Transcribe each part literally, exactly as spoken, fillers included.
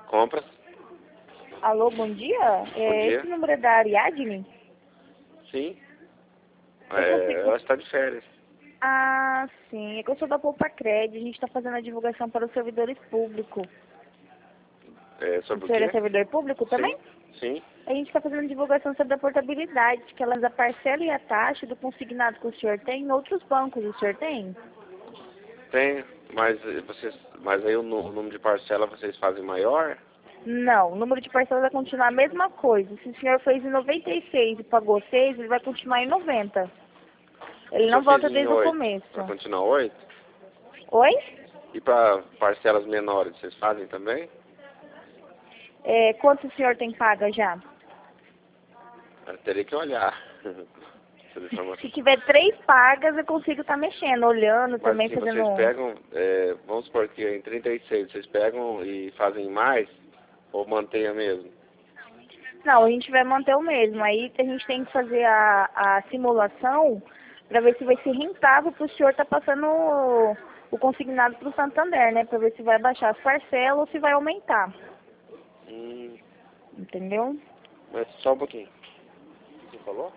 Compras. Alô, bom dia? Bom É, dia. esse número é da Ariadne? Sim. Eu É, consigo... ela está de férias. Ah, sim. É que eu sou da Poupa Cred. A gente está fazendo a divulgação para os servidores públicos. É, O sobre o senhor é quê? servidor público também? Sim. Sim. A gente está fazendo divulgação sobre a portabilidade, que elas a parcela e a taxa do consignado que o senhor tem em outros bancos. O senhor tem? Tem, mas eh, vocês, mas aí o, nu- o número de parcela vocês fazem maior? Não, o número de parcelas vai continuar a mesma coisa. Se o senhor fez em noventa e seis e pagou seis, ele vai continuar em noventa. Ele Se não eu fiz volta em desde o oito, começo. vai continuar oito? Oi? E para parcelas menores, vocês fazem também? É, quanto o senhor tem paga já? Eu teria que olhar. Essa Se, informação. se tiver três pagas, eu consigo estar mexendo, olhando Mas também, assim, fazendo... vocês um- pegam, é, vamos supor que em trinta e seis vocês pegam e fazem mais ou mantém a mesmo? Não, a gente vai manter o mesmo. Aí a gente tem que fazer a, a simulação para ver se vai ser rentável para o senhor estar passando o, o consignado para o Santander, né? Para ver se vai baixar as parcelas ou se vai aumentar. Hum, Entendeu? mas só um pouquinho. O que você falou?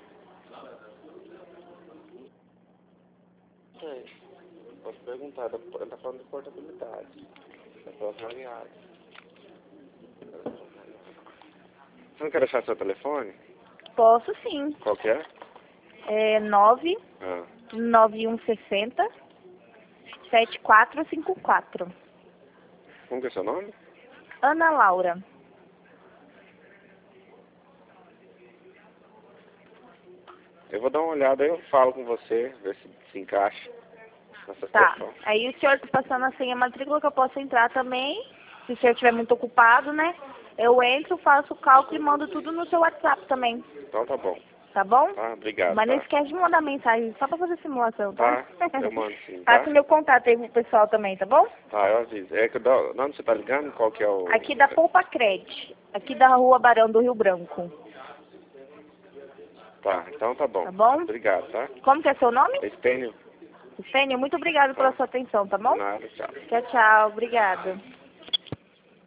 Sei. Posso perguntar, ela está falando de portabilidade. É para variáveis. Você não quer deixar seu telefone? Posso sim. Qual que é? É nove Ah, nove um seis zero sete quatro cinco quatro. como que é seu nome? Ana Laura. Eu vou dar uma olhada, aí eu falo com você, ver se se encaixa nessa Tá. situação. Aí o senhor tá passando assim a matrícula que eu posso entrar também. Se o senhor estiver muito ocupado, né? Eu entro, faço o cálculo e mando tudo no seu WhatsApp também. Então tá bom. Tá bom? Tá, obrigado, Mas não tá? esquece de mandar mensagem só pra fazer simulação, tá? Tá, eu mando sim, tá? Passa o meu contato aí pro pessoal também, tá bom? Tá, eu aviso. É que da de onde você tá ligando? Qual que é o... Aqui da Poupa Cred. Aqui da Rua Barão do Rio Branco. Tá, então tá bom. Tá bom? Obrigado, tá? Como que é seu nome? Estênio. Estênio, muito obrigada pela Tá. sua atenção, tá bom? Nada, tchau. Tchau, tchau. Obrigada.